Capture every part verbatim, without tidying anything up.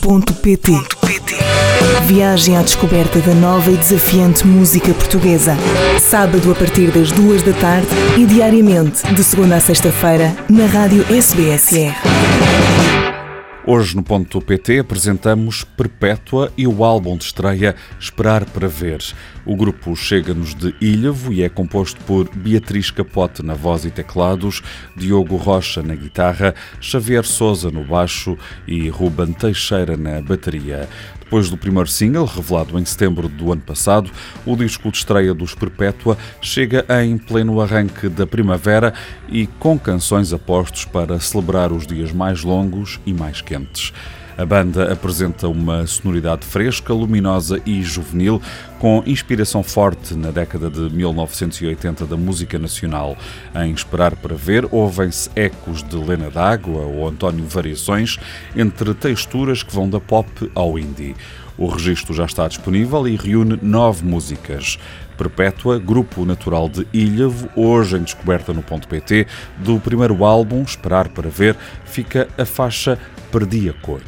ponto pt. Viagem à descoberta da nova e desafiante música portuguesa. Sábado a partir das duas da tarde e diariamente de segunda a sexta-feira na Rádio S B S R. Hoje no Ponto P T apresentamos Perpétua e o álbum de estreia Esperar para Ver. O grupo chega-nos de Ilhavo e é composto por Beatriz Capote na voz e teclados, Diogo Rocha na guitarra, Xavier Sousa no baixo e Ruben Teixeira na bateria. Depois do primeiro single, revelado em setembro do ano passado, o disco de estreia dos Perpétua chega em pleno arranque da primavera e com canções apostos para celebrar os dias mais longos e mais quentes. A banda apresenta uma sonoridade fresca, luminosa e juvenil, com inspiração forte na década de mil novecentos e oitenta da música nacional. Em Esperar para Ver, ouvem-se ecos de Lena D'Água ou António Variações, entre texturas que vão da pop ao indie. O registro já está disponível e reúne nove músicas. Perpétua, grupo natural de Ilhavo, hoje em descoberta no Ponto P T, do primeiro álbum, Esperar para Ver, fica a faixa Perdi a Cor.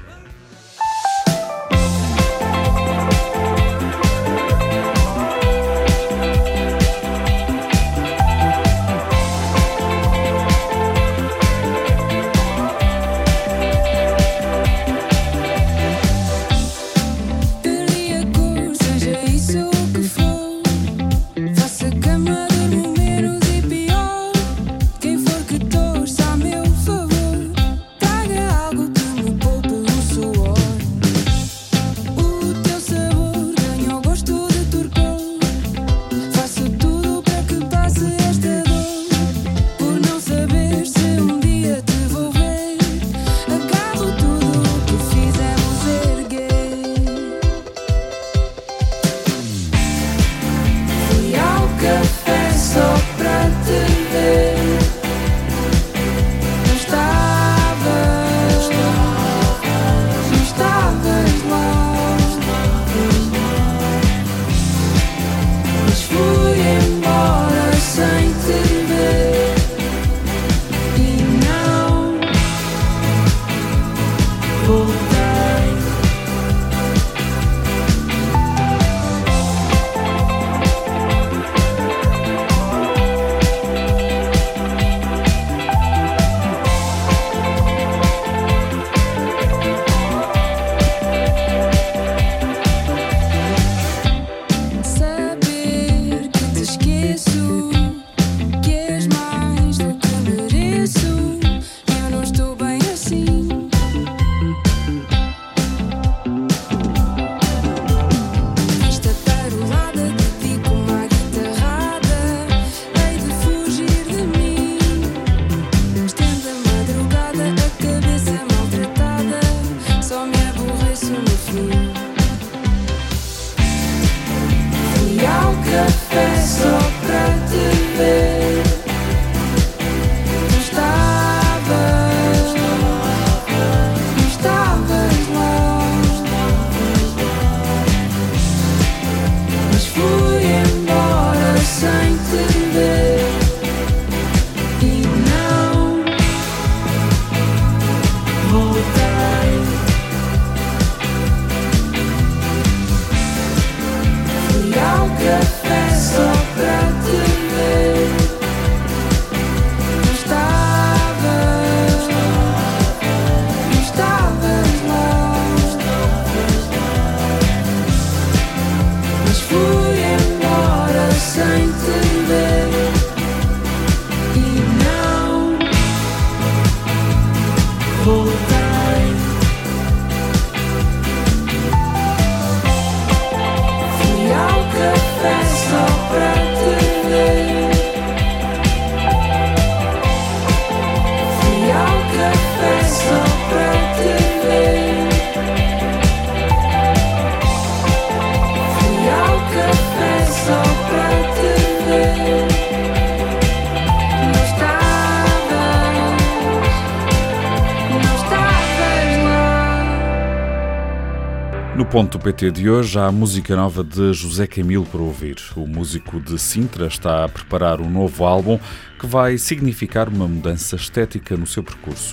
No Ponto P T de hoje há a música nova de José Camilo para ouvir. O músico de Sintra está a preparar um novo álbum que vai significar uma mudança estética no seu percurso.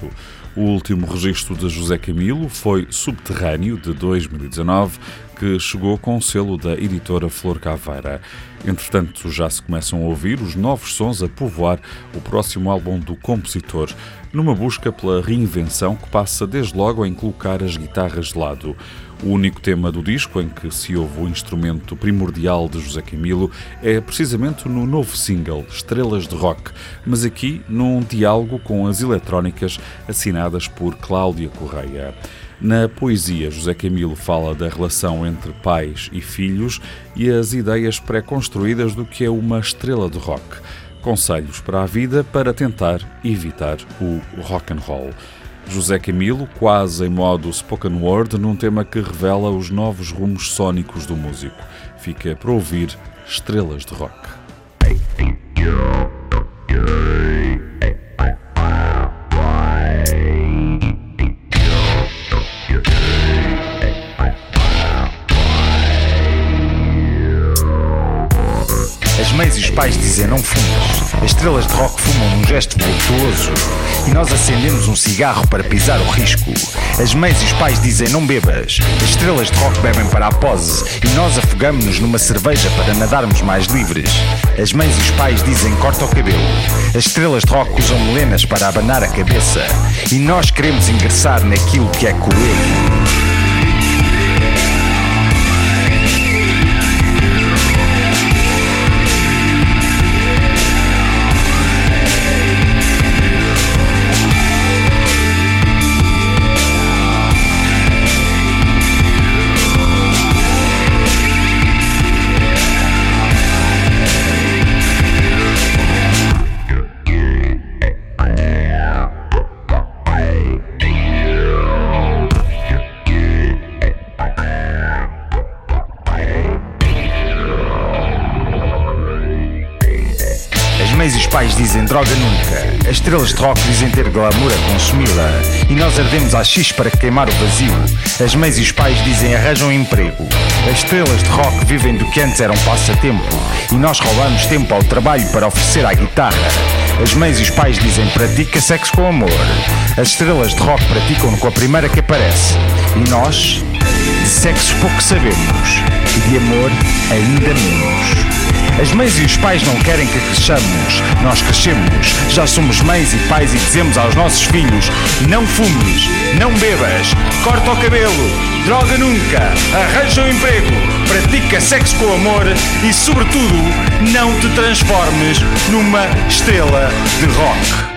O último registro de José Camilo foi Subterrâneo, de dois mil e dezanove, que chegou com o selo da editora Flor Caveira. Entretanto, já se começam a ouvir os novos sons a povoar o próximo álbum do compositor, numa busca pela reinvenção que passa desde logo em colocar as guitarras de lado. O único tema do disco em que se ouve o instrumento primordial de José Camilo é precisamente no novo single, Estrelas de Rock, mas aqui num diálogo com as eletrónicas assinadas por Cláudia Correia. Na poesia, José Camilo fala da relação entre pais e filhos e as ideias pré-construídas do que é uma estrela de rock. Conselhos para a vida para tentar evitar o rock and roll. José Camilo, quase em modo spoken word, num tema que revela os novos rumos sónicos do músico. Fica para ouvir Estrelas de Rock. As mães e os pais dizem não fumas. As estrelas de rock fumam num gesto voluptuoso e nós acendemos um cigarro para pisar o risco. As mães e os pais dizem não bebas. As estrelas de rock bebem para a pose e nós afogamos-nos numa cerveja para nadarmos mais livres. As mães e os pais dizem corta o cabelo. As estrelas de rock usam melenas para abanar a cabeça e nós queremos ingressar naquilo que é coelho. Mães e os pais dizem droga nunca. As estrelas de rock dizem ter glamour a consumi-la e nós ardemos a X para queimar o vazio. As mães e os pais dizem arranjam emprego. As estrelas de rock vivem do que antes era um passatempo e nós roubamos tempo ao trabalho para oferecer à guitarra. As mães e os pais dizem pratica sexo com amor. As estrelas de rock praticam-no com a primeira que aparece e nós de sexo pouco sabemos e de amor ainda menos. As mães e os pais não querem que cresçamos, nós crescemos, já somos mães e pais e dizemos aos nossos filhos não fumes, não bebas, corta o cabelo, droga nunca, arranja um emprego, pratica sexo com amor e sobretudo não te transformes numa estrela de rock.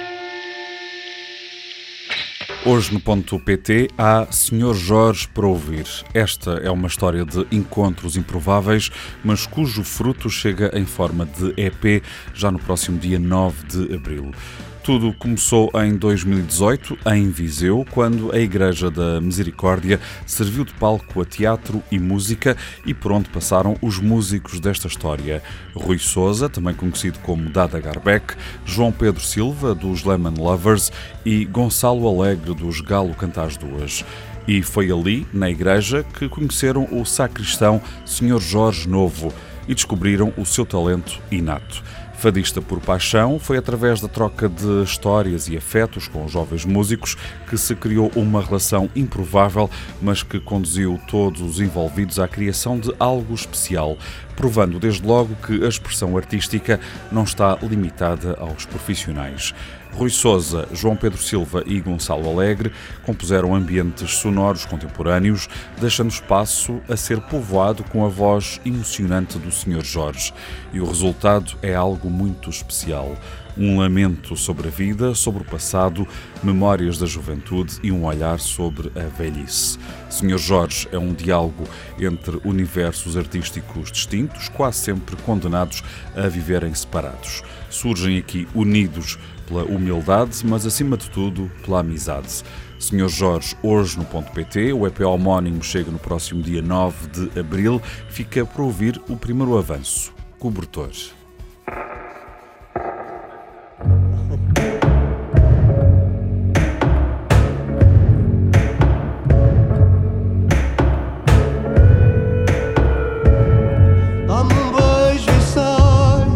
Hoje no Ponto P T há senhor Jorge para ouvir. Esta é uma história de encontros improváveis, mas cujo fruto chega em forma de E P já no próximo dia nove de abril. Tudo começou em dois mil e dezoito, em Viseu, quando a Igreja da Misericórdia serviu de palco a teatro e música e por onde passaram os músicos desta história. Rui Sousa, também conhecido como Dada Garbeck, João Pedro Silva, dos Lemon Lovers e Gonçalo Alegre, dos Galo Canta as Duas. E foi ali, na igreja, que conheceram o sacristão senhor Jorge Novo e descobriram o seu talento inato. Fadista por paixão, foi através da troca de histórias e afetos com os jovens músicos que se criou uma relação improvável, mas que conduziu todos os envolvidos à criação de algo especial, provando desde logo que a expressão artística não está limitada aos profissionais. Rui Sousa, João Pedro Silva e Gonçalo Alegre compuseram ambientes sonoros contemporâneos, deixando espaço a ser povoado com a voz emocionante do senhor Jorge. E o resultado é algo muito especial. Um lamento sobre a vida, sobre o passado, memórias da juventude e um olhar sobre a velhice. senhor Jorge é um diálogo entre universos artísticos distintos, quase sempre condenados a viverem separados. Surgem aqui unidos pela humildade, mas acima de tudo pela amizade. senhor Jorge, hoje no Ponto P T, o E P homónimo chega no próximo dia nove de abril, fica para ouvir o primeiro avanço, Cobertor.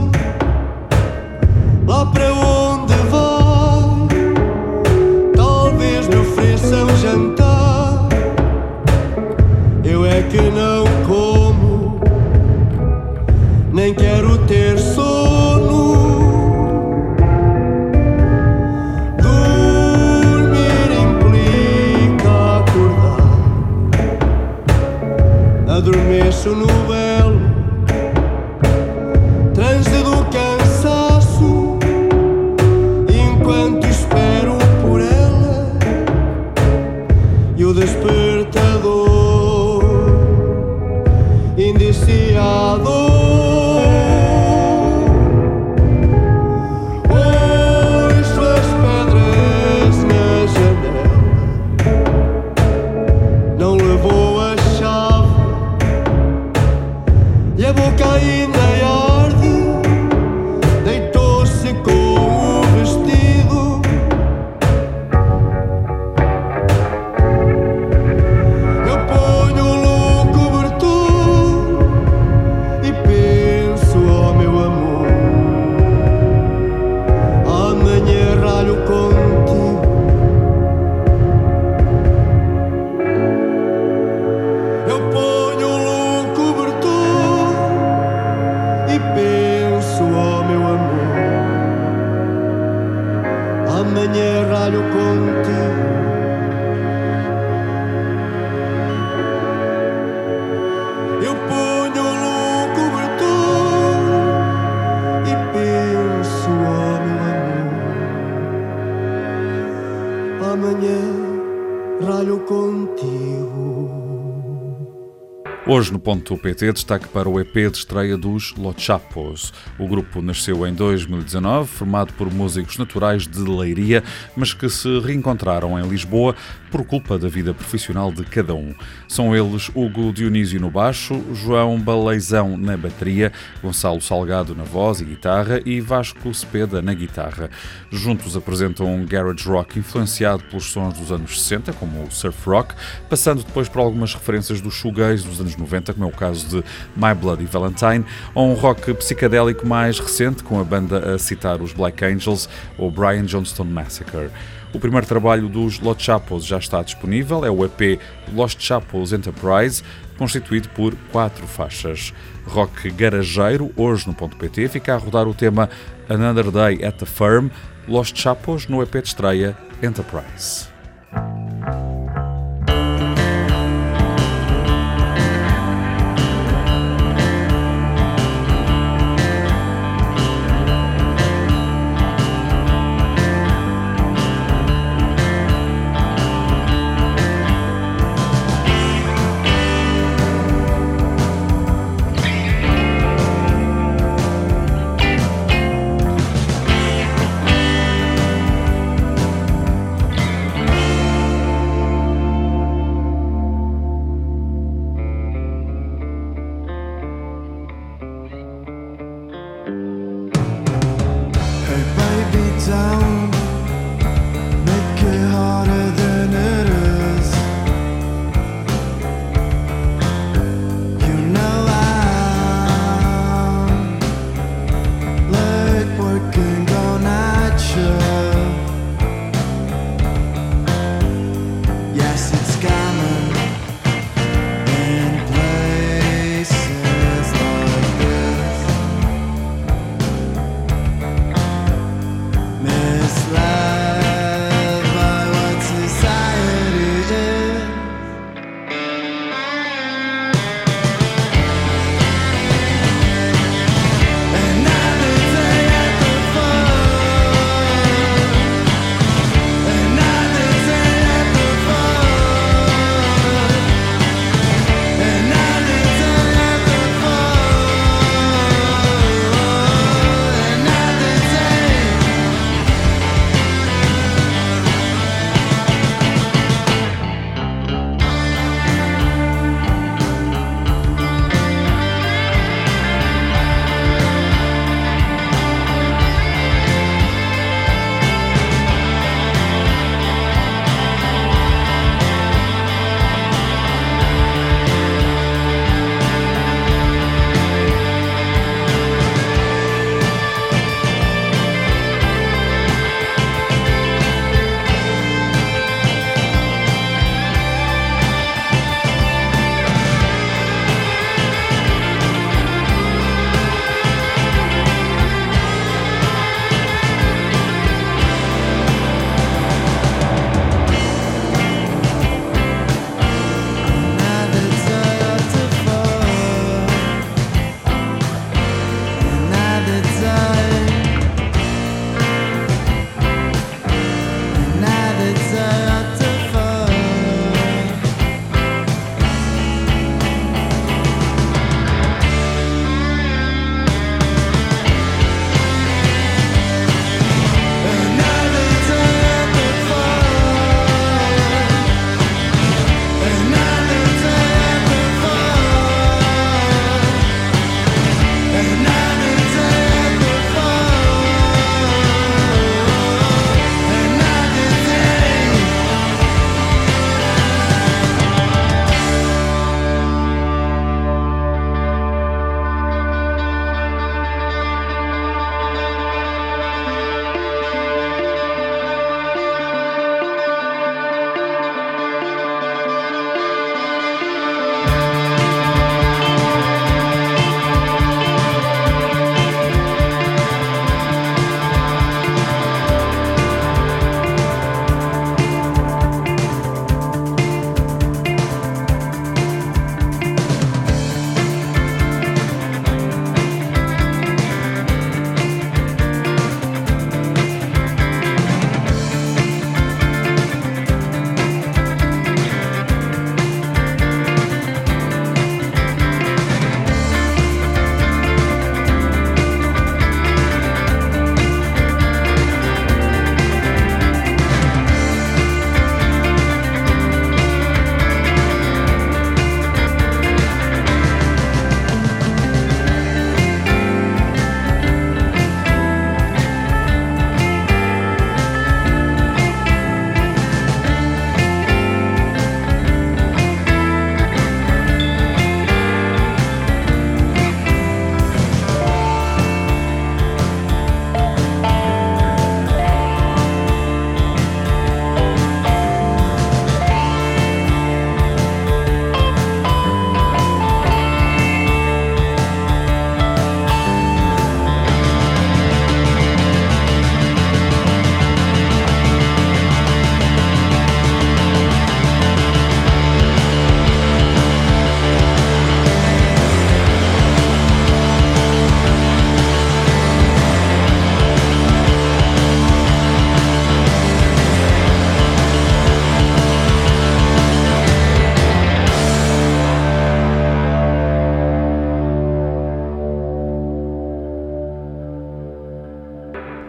Lá para onde vai, desmancho no belo transe do cansaço, enquanto espero por ela e o despertador indiciado. Ainda arde, deitou-se com o vestido. Eu ponho-lhe o cobertor e penso, oh meu amor, amanhã ralho contigo. Eu ponho-lhe o cobertor e penso, oh meu amor, amanhã ralho contigo. Eu ponho-lhe o cobertor e penso, oh meu amor, amanhã ralho contigo. Hoje no Ponto P T destaque para o E P de estreia dos Los Chapos. O grupo nasceu em dois mil e dezanove, formado por músicos naturais de Leiria, mas que se reencontraram em Lisboa por culpa da vida profissional de cada um. São eles Hugo Dionísio no baixo, João Baleizão na bateria, Gonçalo Salgado na voz e guitarra e Vasco Cepeda na guitarra. Juntos apresentam um garage rock influenciado pelos sons dos anos sessenta, como o surf rock, passando depois por algumas referências do shoegaze dos anos noventa, como é o caso de My Bloody Valentine, ou um rock psicadélico mais recente, com a banda a citar os Black Angels ou Brian Jonestown Massacre. O primeiro trabalho dos Los Chapos já está disponível, é o E P Los Chapos Enterprise, constituído por quatro faixas. Rock garageiro, hoje no Ponto P T, fica a rodar o tema Another Day at the Firm, Los Chapos no E P de estreia Enterprise.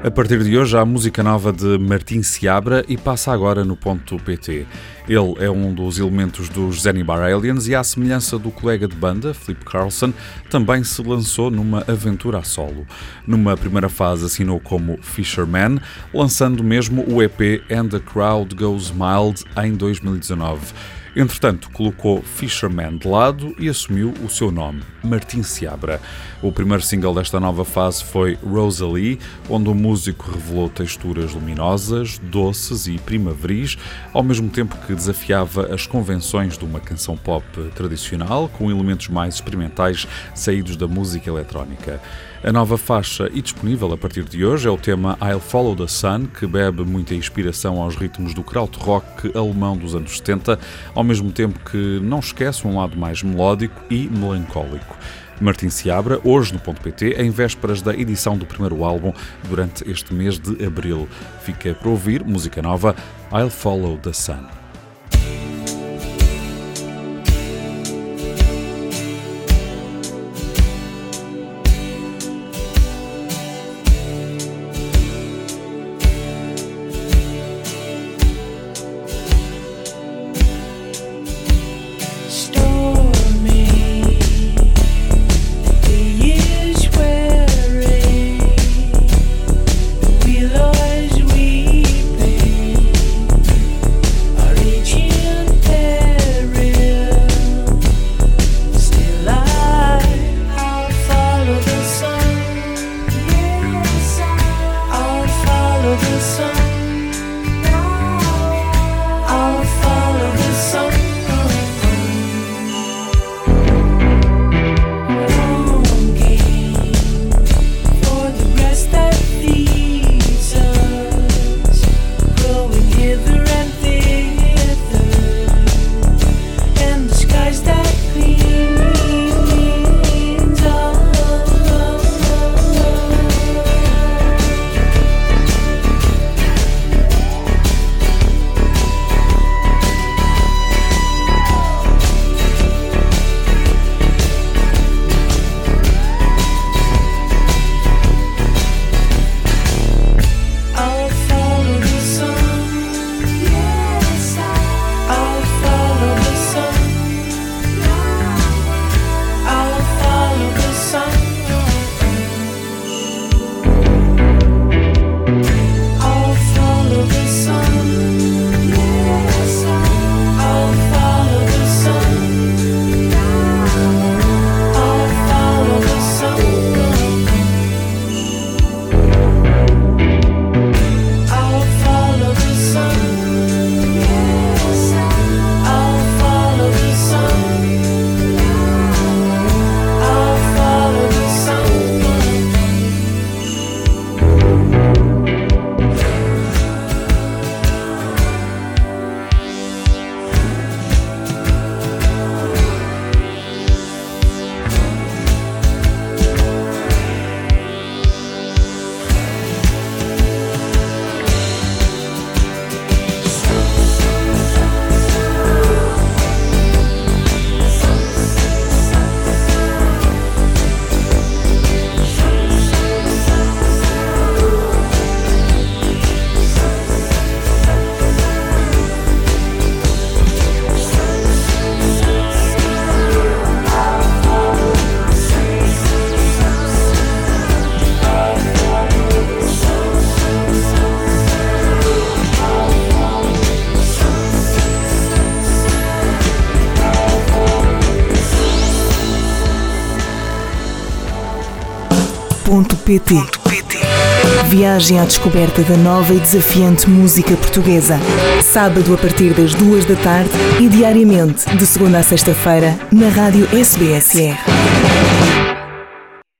A partir de hoje há música nova de Martim Seabra e passa agora no Ponto P T. Ele é um dos elementos dos Zanibar Aliens e, à semelhança do colega de banda, Flip Carlson, também se lançou numa aventura a solo. Numa primeira fase assinou como Fisherman, lançando mesmo o E P And the Crowd Goes Mild em dois mil e dezanove. Entretanto, colocou Fisherman de lado e assumiu o seu nome, Martim Seabra. O primeiro single desta nova fase foi Rosalie, onde o músico revelou texturas luminosas, doces e primaveris, ao mesmo tempo que desafiava as convenções de uma canção pop tradicional, com elementos mais experimentais saídos da música eletrónica. A nova faixa, e disponível a partir de hoje, é o tema I'll Follow the Sun, que bebe muita inspiração aos ritmos do krautrock alemão dos anos setenta, ao mesmo tempo que não esquece um lado mais melódico e melancólico. Martim Seabra, hoje no Ponto P T, em vésperas da edição do primeiro álbum durante este mês de abril. Fica para ouvir música nova, I'll Follow the Sun. Ponto P T. Viagem à descoberta da nova e desafiante música portuguesa. Sábado a partir das duas da tarde e diariamente de segunda a sexta-feira na rádio S B S R.